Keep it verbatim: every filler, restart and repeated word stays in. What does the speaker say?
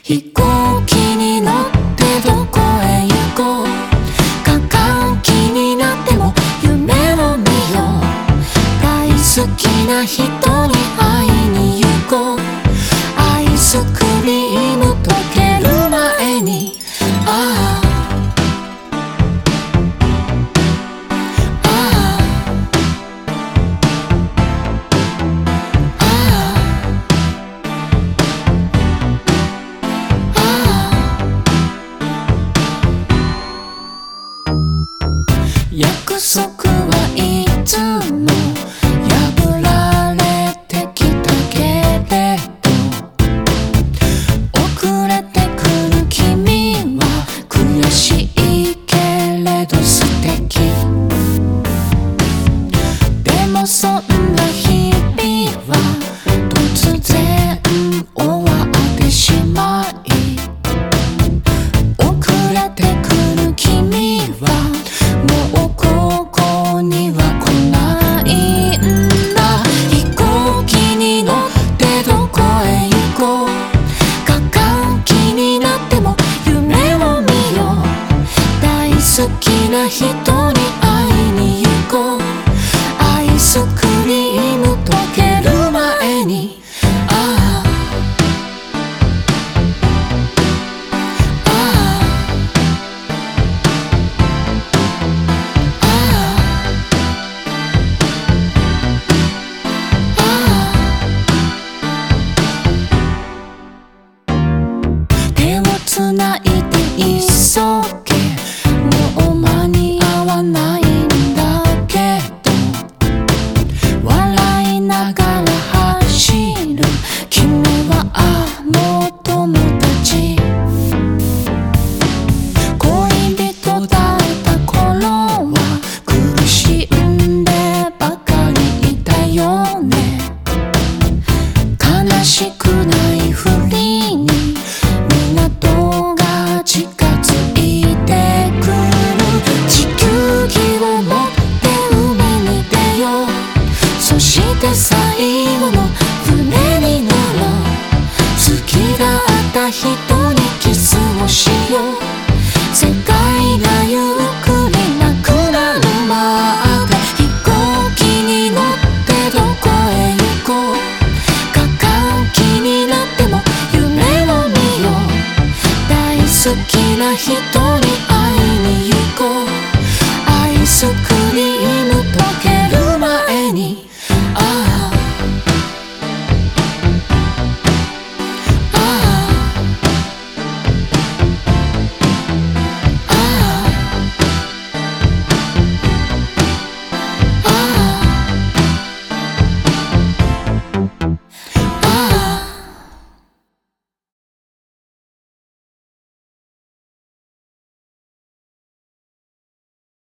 飛行機に乗ってどこへ行こう。過換気になっても夢を見よう。大好きな人に会いに行こう。アイスクリーム溶ける前に、ああ約束はいつも破られてきたけれど、遅れてくる君は悔しいけれど素敵。でもそんな日々は突然終わってしまい、遅れてくる君はもうここには来ないんだ。飛行機に乗ってどこへ行こう。過換気になっても夢を見よう。大好きな人に会いに行こう。アイスクリーム溶ける前に、ああつないで急げ、もう間に合わないんだけど、笑いながら走る君はあの友達。恋人だった頃は苦しんでばかりいたよね。悲しくないふりに港が近づいてくる。地球儀を持って海に出よう。そして最後の船に乗ろう。好きだった人にキスをしよう。世界がゆっくりなくなるまで飛行機に乗ってどこへ行こう。過換気になっても夢を見よう。大好きな人に